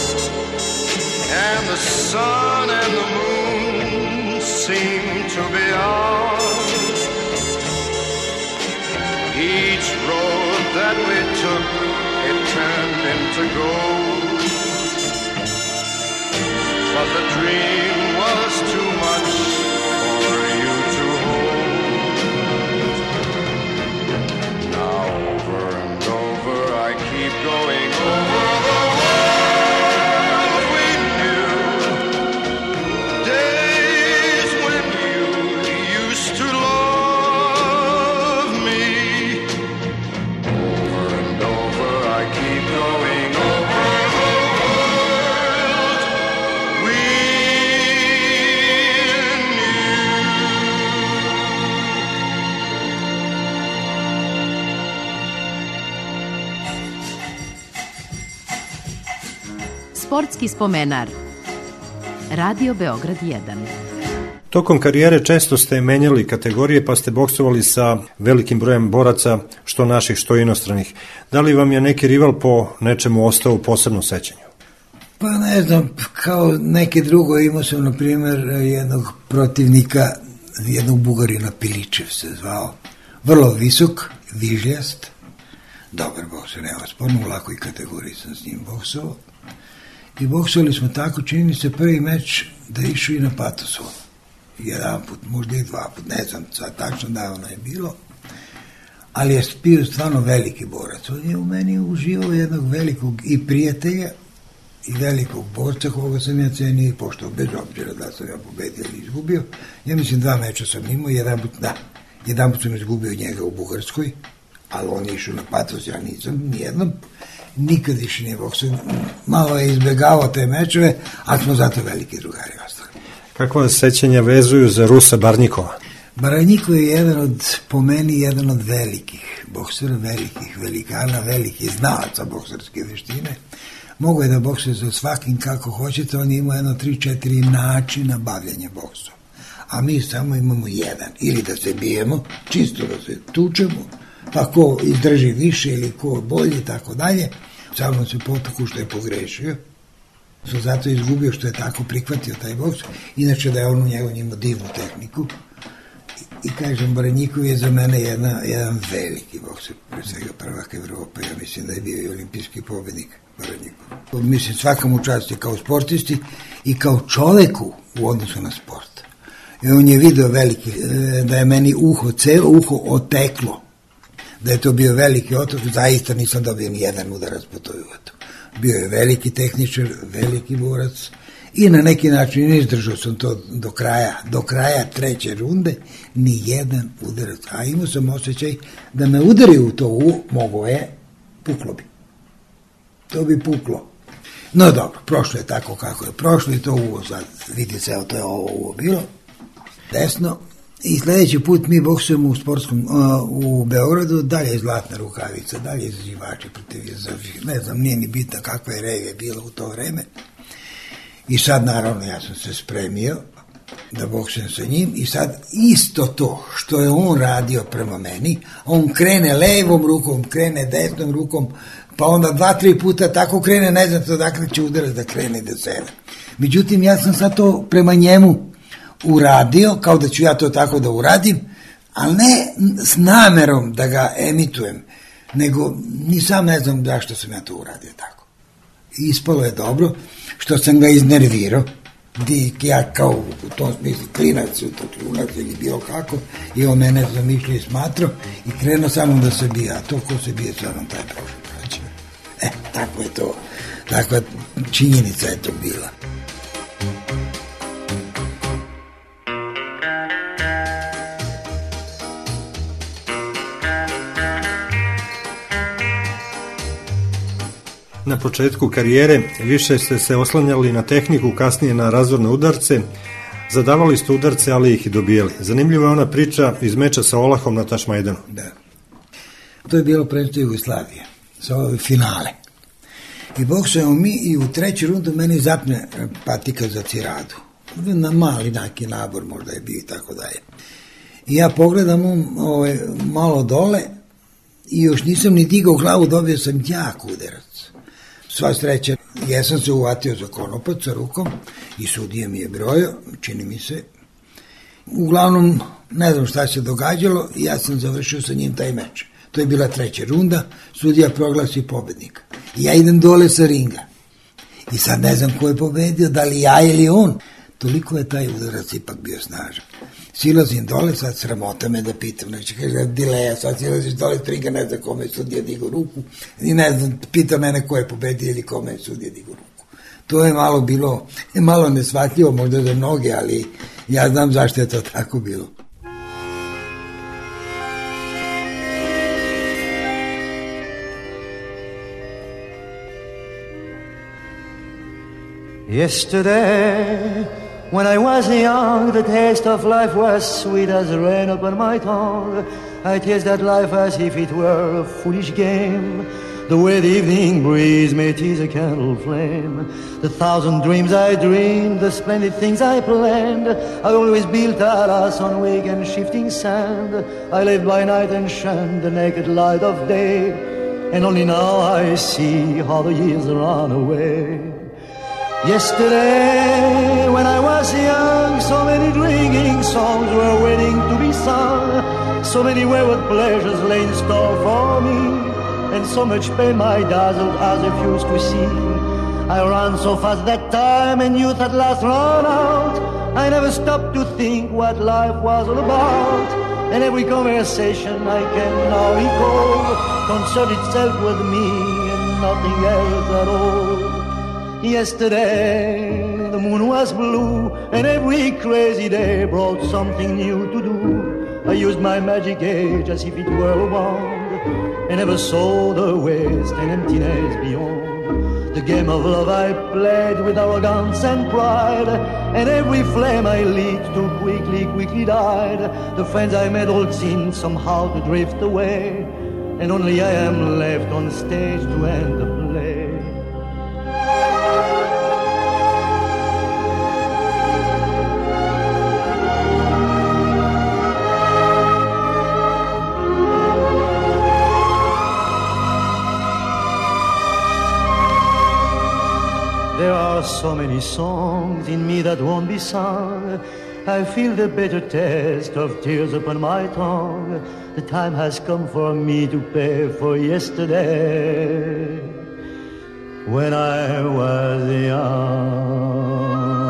M: and the sun and the moon seemed to be ours. Each road that we took, it turned into gold. But the dream was too much for you to hold. Now over and over I keep going over the world we knew. Days when you used to love me. Over and over I keep going over the world we
A: Sportski spomenar. Radio Beograd jedan.
H: Tokom karijere često ste menjali kategorije pa ste boksovali sa velikim brojem boraca, što naših, što inostranih. Da li vam je neki rival po nečemu ostao u posebnom sećanju?
I: Pa ne znam, kao neke drugo imao sam, na primjer, jednog protivnika, jednog Bugarina, Piličev se zvao. Vrlo visok, vižljast, dobar bokser, nema sporno, u lakoj kategoriji sam s njim boksovao. I boksovali smo tako, čini mi se prvi meč da je išao i na Patosu. Jedan put, možda i dva put, ne znam, sad tačno davno je bilo. Ali je bio stvarno veliki borac. On je u meni uživao jednog velikog i prijatelja i velikog borca koga sam ja cenio i poštao, bez obzira da sam ja pobedio ili izgubio. Ja mislim dva meča sam imao, jedan put, da, jedan put sam izgubio njega u Bugarskoj, ali on je išao na Patos, ja nisam, nijednom. Nikad više nije boksao. Malo je izbjegavao te mečeve, ali smo zato veliki drugari ostali.
H: Kako vas sećanja vezuju za Rusa Barnjikova?
I: Barnjikov je jedan od, po meni, jedan od velikih boksera, velikih velikana, velikih znalaca bokserske veštine. Mogu je da boksuje za svakim kako hoćete, on ima jedno tri četiri načina bavljanja boksom. A mi samo imamo jedan, ili da se bijemo, čisto da se tučemo, pa ko izdrži više ili ko bolje, tako dalje. Samo se potuku što je pogrešio, što zato je izgubio što je tako prihvatio taj boks, inače da je on u njegu imao divnu tehniku. I, i kažem, Barnjikov je za mene jedna, jedan veliki bokser, pre svega prvak Evrope, ja mislim da je bio i olimpijski pobednik Barnjikov. Mislim, svaka mu čast je kao sportisti i kao čoveku u odnosu na sport. I on je video veliki, da je meni uho, celo uho oteklo, da je to bio veliki otok, zaista nisam dobio ni jedan udarac po toj uvetu. Bio je veliki tehničar, veliki borac i na neki način izdržao sam to do kraja, do kraja treće runde, ni jedan udarac. A imao sam osjećaj da me udari u to uvo, mogo je, puklo bi. To bi puklo. No dobro, prošlo je tako kako je prošlo i to uvo, sad vidite se, to je ovo uvo bilo, desno. I sledeći put mi boksujemo u sportskom, uh, u Beogradu, dalje je Zlatna rukavica, dalje je izazivači protiv, ne znam, nije ni bitno kakva je revija bila u to vreme. I sad, naravno, ja sam se spremio da boksujem sa njim i sad isto to što je on radio prema meni, on krene levom rukom, krene desnom rukom, pa onda dva, tri puta tako krene, ne znam to dakle će udarat da krene do sebe. Međutim, ja sam sad to prema njemu uradio, kao da ću ja to tako da uradim, ali ne s namerom da ga emitujem, nego ni sam ne znam zašto sam ja to uradio tako. I ispalo je dobro, što sam ga iznervirao, gdje ja kao u tom smislu klinac, u to klinac ili bilo kako, i on mene zamišljao i smatrao i krenuo samo da se bija, a to ko se bije sa mnom, taj prošlo. E, tako je to, takva činjenica je to bila.
H: Na početku karijere više ste se oslanjali na tehniku, kasnije na razorne udarce. Zadavali ste udarce, ali ih i dobijali. Zanimljiva je ona priča iz meča sa Olahom na Tašmajdanu.
I: Da. To je bilo prvenstvo Jugoslavije, sa ove finale. I boksujemo mi i u treću rundu meni zapne patika za ciradu. Na mali neki nabor možda je bio i tako dalje. I ja pogledam um, ovaj, malo dole i još nisam ni digao glavu, dobio sam jak udarac. Sva sreća, ja sam se uvatio za konopac sa rukom i sudija mi je brojio, čini mi se. Uglavnom, ne znam šta se događalo, ja sam završio sa njim taj meč. To je bila treća runda, sudija proglasi pobednika. I ja idem dole sa ringa. I sad ne znam ko je pobedio, da li ja ili on. Toliko je taj udarac ipak bio snažan. Silazim dole, sad sramota me da pitam, znači kaže, dileja, sad silaziš dole s ringa, ne znam kome je sudija digao ruku, i ne znam, pita mene ko je pobedio ili kome je sudija digao ruku. To je malo bilo, malo nesvatljivo možda za mnoge, ali ja znam zašto je to tako bilo.
N: Yesterday, when I was young, the taste of life was sweet as rain upon my tongue. I tasted life as if it were a foolish game, the way the evening breeze may tease a candle flame. The thousand dreams I dreamed, the splendid things I planned, I always built alas on wake and shifting sand. I lived by night and shunned the naked light of day, and only now I see how the years run away. Yesterday, when I was young, so many drinking songs were waiting to be sung, so many wayward pleasures lay in store for me, and so much pain my dazzled eyes refused to see. I ran so fast that time, and youth at last ran out. I never stopped to think what life was all about, and every conversation I can now recall concerned itself with me and nothing else at all. Yesterday, the moon was blue, and every crazy day brought something new to do. I used my magic age as if it were a wand, and never saw the waste and emptiness beyond. The game of love I played with arrogance and pride, and every flame I lit too quickly, quickly died. The friends I made all seemed somehow to drift away, and only I am left on stage to end the play. There are so many songs in me that won't be sung. I feel the bitter taste of tears upon my tongue. The time has come for me to pay for yesterday, when I was young.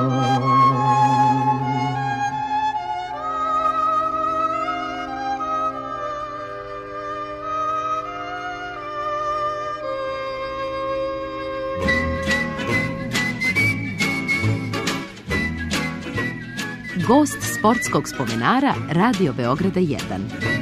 A: Gost sportskog spomenara Radio Beograda jedan.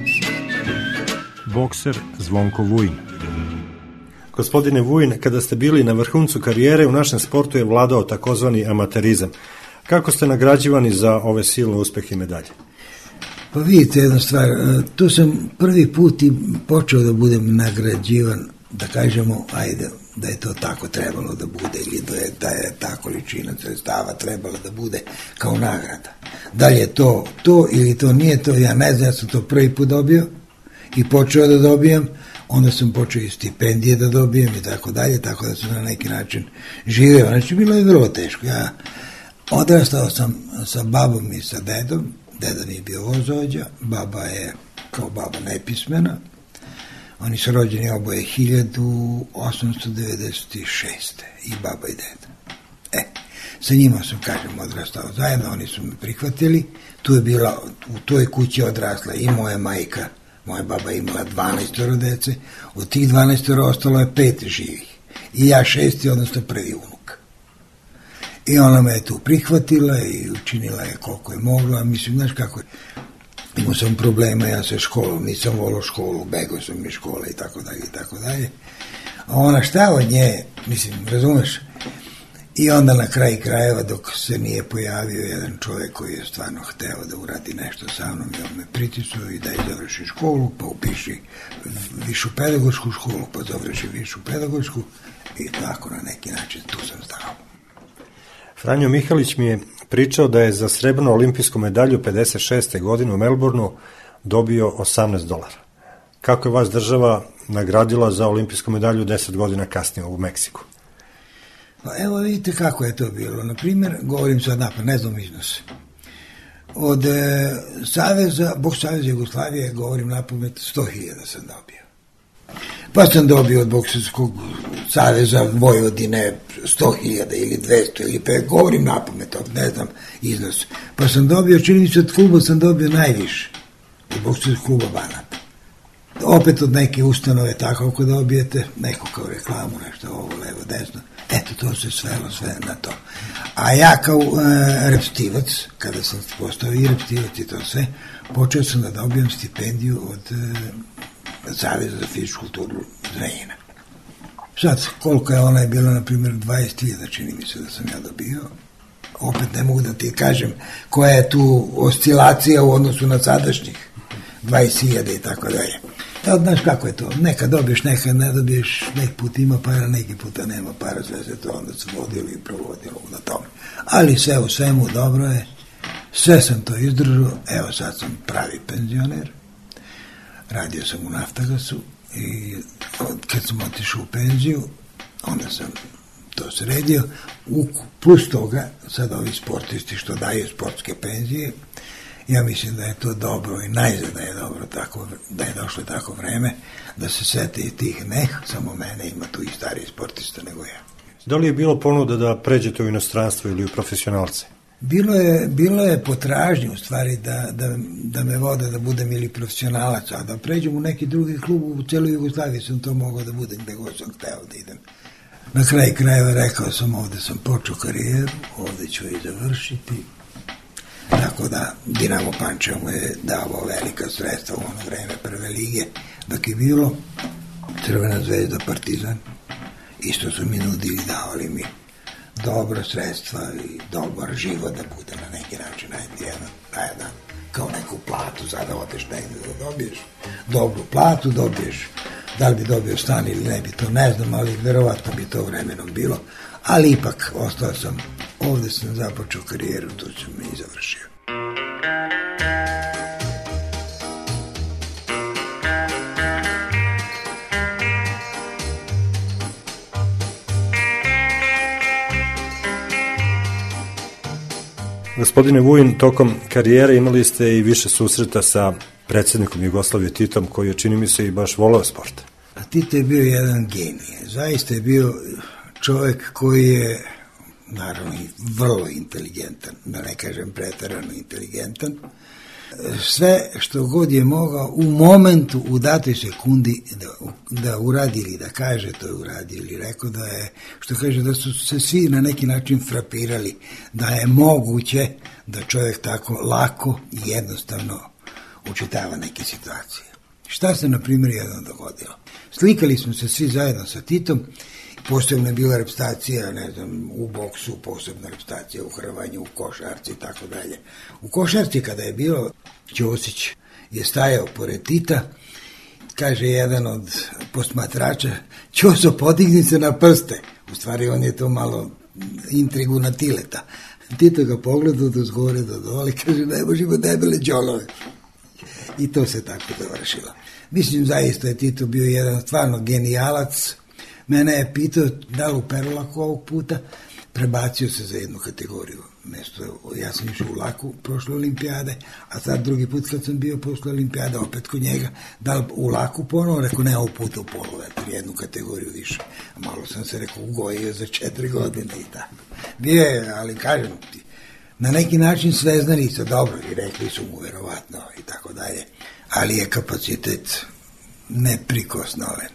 H: Bokser Zvonko Vujin. Gospodine Vujin, kada ste bili na vrhuncu karijere, u našem sportu je vladao takozvani amaterizam. Kako ste nagrađivani za ove silne uspehe i medalje?
I: Pa vidite jednu stvar, tu sam prvi put i počeo da budem nagrađivan, da kažemo, ajde, da je to tako trebalo da bude ili da je, da je ta količina sredstava trebala da bude kao nagrada. Da li je to to ili to nije to, ja ne znam, ja sam to prvi put dobio i počeo da dobijem, onda sam počeo i stipendije da dobijem i tako dalje, tako da sam na neki način živeo. Znači, bilo je vrlo teško. Ja odrastao sam sa babom i sa dedom, deda mi je bio vozođa, baba je kao baba nepismena. Oni su rođeni oboje hiljadu osamsto devedeset šeste i baba i deda. E, sa njima sam, kažem, odrastao zajedno, oni su me prihvatili. Tu je bila, u toj kući odrasla i moja majka, moja baba je imala dvanaestoro dece, od tih dvanaestoro ostalo je pet živih. I ja šesti, odnosno prvi unuk. I ona me je tu prihvatila i učinila je koliko je mogla. Mislim, znaš kako je, imao sam problema, ja sa školom, nisam volao školu, begao sam iz škole i tako dalje i tako dalje. A ona šta od nje, mislim, razumeš? I onda na kraju krajeva, dok se nije pojavio jedan čovjek koji je stvarno hteo da uradi nešto sa mnom, i on me pritisnuo i daj završi školu, pa upiši višu pedagošku školu, pa završi višu pedagošku i tako na neki način tu sam stao.
H: Franjo Mihalić mi je pričao da je za srebrnu olimpijsku medalju pedeset šeste godine u Melbourneu dobio osamnaest dolara. Kako je vas država nagradila za olimpijsku medalju deset godina kasnije u Meksiku?
I: Pa evo vidite kako je to bilo. Naprimjer, govorim sad napad, ne znam iznose. Od e, Saveza, Boks Saveza Jugoslavije, govorim napamet, sto hiljada sam dobio. Pa sam dobio od Bokserskog saveza Vojvodine sto hiljada ili dvesta ili pet, govorim napamet, ne znam iznos. Pa sam dobio, čini mi se od kluba sam dobio najviše, od Bokserskog kluba Banat. Opet od neke ustanove tako ako dobijete, neko kao reklamu, nešto ovo, levo, desno. Eto, to se svelo sve na to. A ja kao e, repstivac, kada sam postao i repstivac i to sve, počeo sam da dobijam stipendiju od e, Saveza za fizičku kulturu Zrenjina. Sad, koliko je ona je bila, na primjer, dvadeset hiljada, čini mi se da sam ja dobio. Opet ne mogu da ti kažem koja je tu oscilacija u odnosu na sadašnjih dvadeset hiljada i tako dalje. Ja, znaš kako je to, neka dobiješ, neka ne dobiješ, neki put ima para, neki puta nema para, sve se to onda se vodilo i provodilo na tome. Ali sve u svemu dobro je, sve sam to izdržao, evo sad sam pravi penzioner, radio sam u Naftagasu i kad sam otišao u penziju, onda sam to sredio, plus toga, sad ovi sportisti što daju sportske penzije, ja mislim da je to dobro i najzad da je dobro tako, da je došlo tako vreme da se sete i tih, ne samo mene, ima tu i stariji sportista nego ja.
H: Da li je bilo ponuda da pređete u inostranstvo ili u profesionalce?
I: Bilo je, bilo je potražnje u stvari da, da, da me vode da budem ili profesionalac, a da pređem u neki drugi klub u celoj Jugoslaviji sam to mogao da budem gde god sam hteo da idem. Na kraj krajeva rekao sam ovde sam počeo karijeru, ovde ću i završiti. Tako da Dinamo Pančevo je davao velika sredstva u ono vreme prve lige, dok je bilo Crvena zvezda, Partizan, isto su mi nudili, davali mi dobra sredstva i dobar život da bude na neki način, ajde jedan, jedan, kao neku platu, sada odeš negde da dobiješ dobru platu, dobiješ, da li bi dobio stan ili ne bi, to ne znam, ali verovatno bi to vremenom bilo, ali ipak ostao sam, ovde sam započeo karijeru, to sam i završio.
H: Gospodine Vujin, tokom karijere imali ste i više susreta sa predsjednikom Jugoslavije Titom, koji je, čini mi se, i baš voleo sport.
I: A Tito je bio jedan genije. Zaista je bio čovjek koji je, naravno, vrlo inteligentan, da ne kažem preterano inteligentan. Sve što god je mogao u momentu, u datoj sekundi da, da uradi ili da kaže, to je uradio ili rekao da je, što kaže da su se svi na neki način frapirali, da je moguće da čovjek tako lako i jednostavno učitava neke situacije. Šta se na primjer jedno dogodilo? Slikali smo se svi zajedno sa Titom, posebno je bila repstacija, ne znam, u boksu, posebna repstacija u hrvanju, u košarci i tako dalje. U košarci kada je bilo, Ćosić je stajao pored Tita, kaže jedan od posmatrača, Ćoso, podigni se na prste. U stvari on je to malo intrigu na Tileta. Tito ga pogledao do zgore, do dole, kaže, ne možemo debele đolove. I to se tako završilo. Mislim, zaista je Tito bio jedan stvarno genijalac. Mene je pitao da li u Perulaku ovog puta, prebacio se za jednu kategoriju. Mesto, ja sam išao u Laku prošle olimpijade, a sad drugi put kad sam bio prošle olimpijade, opet kod njega, da li u Laku ponovo, rekao ne ovog puta u polovetar, jednu kategoriju više. Malo sam se rekao ugojio za četiri godine i tako. Bio je, ali kažem ti, na neki način sveznanica, dobro, i rekli su mu verovatno i tako dalje, ali je kapacitet neprikosnoven.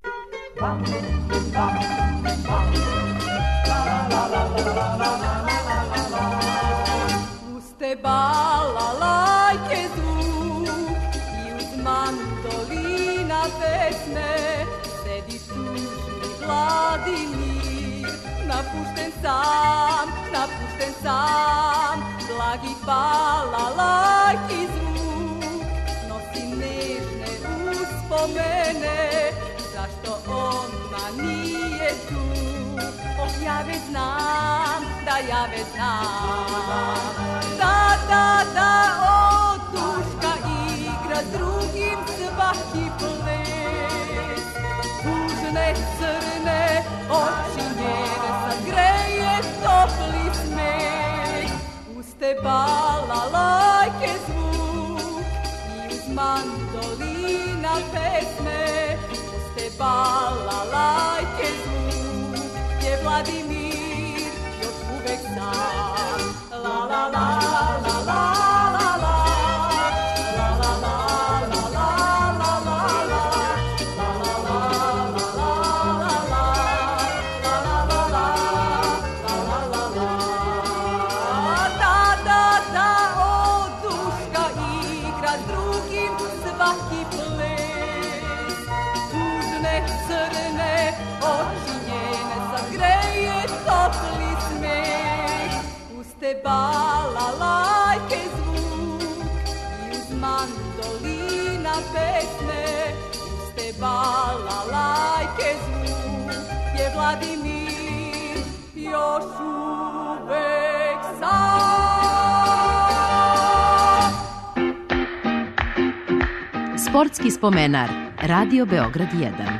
K: Puste balalajke zvuk i uz mandolina pesme sedi tužni Vladimir, napušten sam, napušten sam, blagi balalajki zvuk nosi nežne uspomene. Zašto ona nije tu? Oh, ja već znam, da ja već znam. Da, da, da, otuška igra drugim svaki ples. Tužne crne oči njene sad greje topli smeh. Puste balalajke zvuk i uz mandu mandolina pesme, puste balalajke zvuk, je Vladimir još uvek sam. La la la la la la la, la la la la la la la, la la la la la la la, la la la la la la la. Da da da oduška igra s drugim svaki ples, tužne crne oči njene zagreje topli smeh. Puste balalajke zvuk i uz mandolina pesme, puste balalajke zvuk, je Vladimir još uvek sam.
A: Sportski spomenar, Radio Beograd jedan.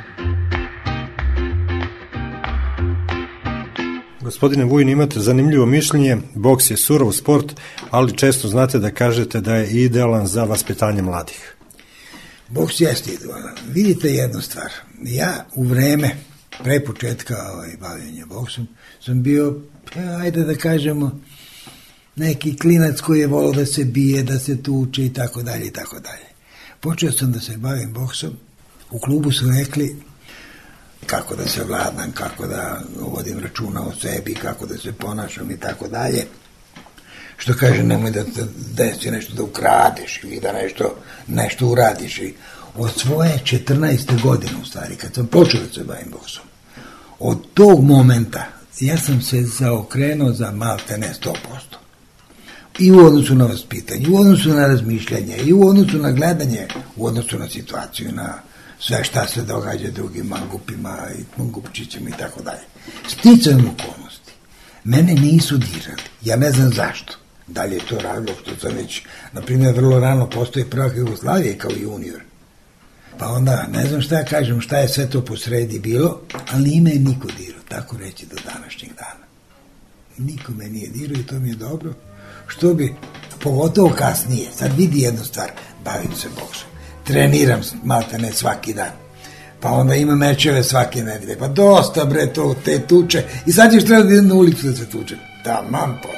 H: Gospodine Vujin, imate zanimljivo mišljenje, boks je surov sport, ali često znate da kažete da je idealan za vaspitanje mladih.
I: Boks jeste idealan. Vidite jednu stvar, ja u vreme pre početka ovaj, bavljenja boksom sam bio, ajde da kažemo, neki klinac koji je volao da se bije, da se tuče i tako dalje i tako dalje. Počeo sam da se bavim boksom, u klubu su rekli kako da se vladam, kako da vodim računa o sebi, kako da se ponašam i tako dalje. Što kaže, nemoj da desi nešto da ukradeš ili da nešto, nešto uradiš. I od svoje četrnaeste godine, u stvari, kad sam počeo da se bavim boksom, od tog momenta ja sam se zaokrenuo za malte ne sto posto. I u odnosu na vaspitanje, u odnosu na razmišljanje, i u odnosu na gledanje, u odnosu na situaciju, na sve šta se događa drugim mangupima i mangupčićima i tako dalje. Sticajem okolnosti. Mene nisu dirali. Ja ne znam zašto. Da li je to razlog što sam već, na primjer, vrlo rano postoji prvak Jugoslavije kao junior. Pa onda, ne znam šta ja kažem, šta je sve to posredi bilo, ali nije me niko dirao, tako reći do današnjeg dana. Niko me nije dirao i to mi je dobro. Što bi, pogotovo kasnije, sad vidi jednu stvar, bavim se boksom. Treniram malte ne svaki dan, pa onda ima mečeve svake nedelje, pa dosta bre to, te tuče, i sad ćeš treba da idem na ulicu da se tuče. Da, mam pozdrav.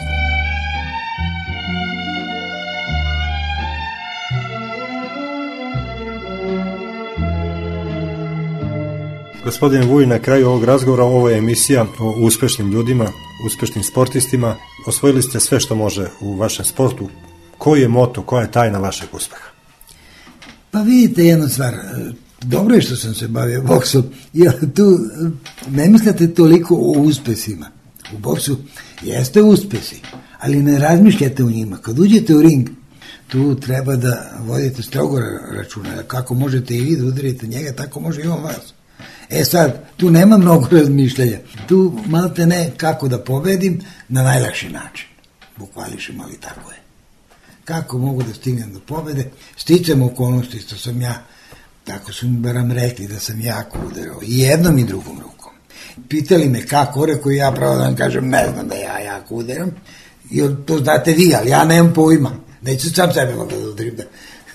H: Gospodine Vujin, na kraju ovog razgovora, ovo je emisija o uspešnim ljudima, uspešnim sportistima. Osvojili ste sve što može u vašem sportu. Koji je moto, koja je tajna vašeg uspeha?
I: Pa vidite jednu stvar, dobro je što sam se bavio boksom, jer tu ne mislite toliko o uspesima. U boksu jeste uspesi, ali ne razmišljate u njima. Kad uđete u ring, tu treba da vodite strogo računa, kako možete i vi da udarite njega, tako može i on vas. E sad, tu nema mnogo razmišljanja. Tu malte ne kako da pobedim na najlakši način. Bukvališem, ali tako je. Kako mogu da stignem do pobede? Sticam okolnosti što sam ja, tako su mi baram rekli da sam jako udarao. I jednom i drugom rukom. Pitali me kako, rekao ja pravo da vam kažem, ne znam da ja jako udaram. I to znate vi, ali ja nemam pojma. Neću sam sebe da udarim. Da.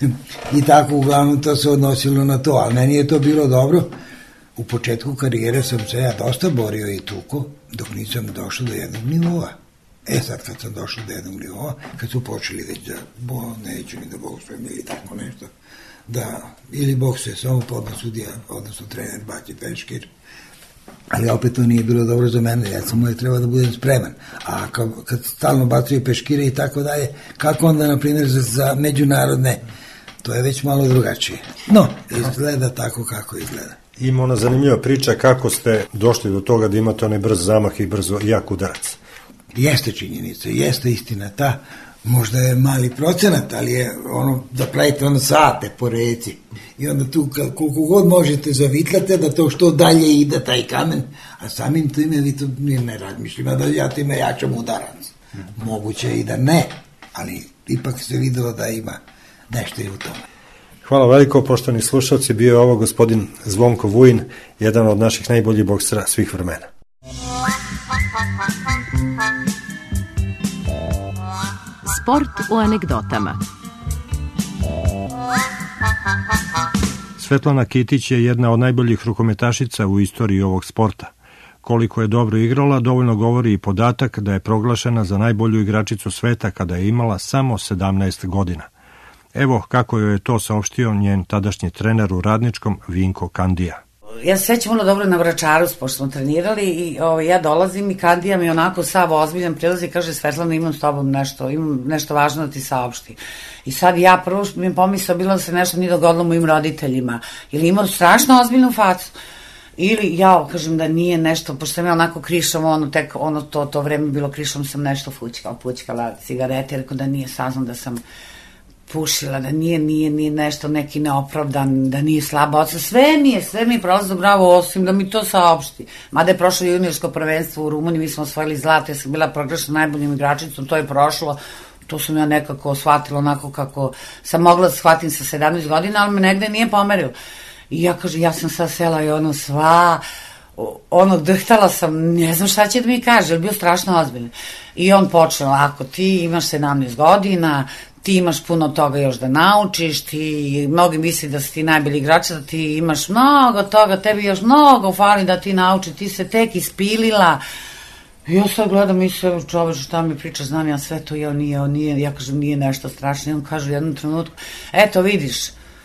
I: I tako uglavnom to se odnosilo na to, ali meni je to bilo dobro. U početku karijere sam se ja dosta borio i tuko, dok nisam došao do jednog nivoa. E sad kad sam došao do jednog nivoa, kad su počeli već da, bo, neću ni da boksujem ili tako nešto, da, ili boksuje samo podno sudija, odnosno trener Baki Peškir, ali opet to nije bilo dobro za mene, ja sam uvijek trebao da budem spreman, a kad, kad stalno bacuje peškire i tako dalje, kako onda, na primjer, za, za međunarodne, to je već malo drugačije. No, izgleda tako kako izgleda.
H: Ima ona zanimljiva priča kako ste došli do toga da imate onaj brz zamah i brzo jak udarac.
I: Jeste činjenica, jeste istina ta, možda je mali procenat, ali je ono da pravite ono sate po reci i onda tu koliko god možete zavitlate da to što dalje ide taj kamen, a samim time vi to ne razmišljima da ja time jačam udarac. Moguće i da ne, ali ipak se videlo da ima nešto i u tome.
H: Hvala veliko, poštovani slušalci, bio je ovo gospodin Zvonko Vujin, jedan od naših najboljih boksera svih vremena.
A: Sport u anegdotama.
H: Svetlana Kitić je jedna od najboljih rukometašica u istoriji ovog sporta. Koliko je dobro igrala, dovoljno govori i podatak da je proglašena za najbolju igračicu sveta kada je imala samo sedamnaest godina. Evo kako joj je to saopštio njen tadašnji trener u Radničkom, Vinko Kandija.
O: Ja se sećam ono dobro na Vračaru, pošto smo trenirali i ovaj, ja dolazim i Kandija mi onako sav ozbiljan prilazi i kaže: Svetlana, imam s tobom nešto, imam nešto važno da ti saopšti. I sad ja prvo mi je pomisao bilo da se nešto nije dogodilo mojim roditeljima, ili imao strašno ozbiljnu facu. Ili ja kažem da nije nešto, pošto sam ja onako krišom, ono, tek, ono to, to vreme bilo krišom, sam nešto fućkala, pućkala cigarete, rekao da nije saznam da sam pušila, da nije, nije, nije nešto neki neopravdan, da nije slaba oca, sve mi je, sve mi je prolazno bravo, osim da mi to saopšti. Mada je prošlo juniorsko prvenstvo u Rumuniji, mi smo osvojili zlato, ja sam bila proglašena najboljim igračicom, to je prošlo, to sam ja nekako shvatila onako kako sam mogla da shvatim sa sedamnaest godina, ali me negde nije pomerilo. I ja kažem, ja sam sad sela i ono sva, ono drhtala sam, ne znam šta će da mi kaže, ali bio strašno ozbiljno. I on počeo, ako ti imaš sedamnaest godina, ti imaš puno toga još da naučiš, ti, mnogi misli da si ti najbolji igrač, da ti imaš mnogo toga, tebi još mnogo fali da ti nauči, ti se tek ispilila. I ja sad gledam i sve, čoveč, šta mi priča, znam ja sve to, ja nije, nije, ja kažem, nije nešto strašno. I on kaže u jednom trenutku, eto vidiš,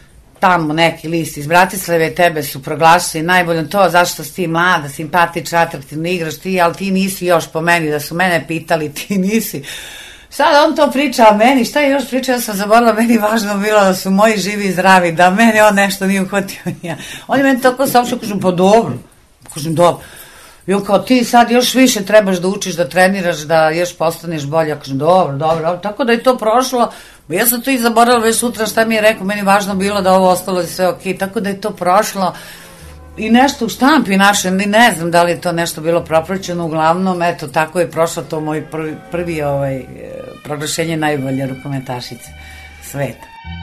O: tamo neki list iz Bratislave tebe su proglasili najboljom, to zašto si ti mlada, simpatična, atraktivna igraš ti, ali ti nisi još po meni, da su mene pitali, ti nisi. Sad on to priča, a meni, šta je još priča, ja sam zaborila, meni važno bilo da su moji živi i zdravi, da mene on nešto nije uhvatio. On je meni tako saopštio, kažem, pa dobro, kažem, dobro. I on kao, ti sad još više trebaš da učiš, da treniraš, da još postaneš bolje. Ja kažem, dobro, dobro, tako da je to prošlo. Ja sam to i zaboravila već sutra šta mi je rekao, meni važno bilo da ovo ostalo je sve okej, tako da je to prošlo. I nešto u štampi našem, ne znam da li je to nešto bilo propraćeno, uglavnom, eto, tako je prošlo to moj prvi, prvi ovaj, proglašenje najbolje rukometašice sveta.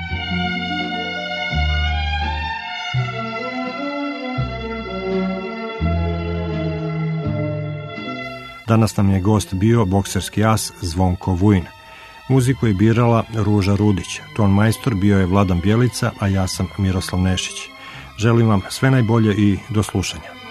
H: Danas nam je gost bio bokserski as Zvonko Vujin. Muziku je birala Ruža Rudić, ton majstor bio je Vladan Bjelica, a ja sam Miroslav Nešić. Želim vam sve najbolje i do slušanja.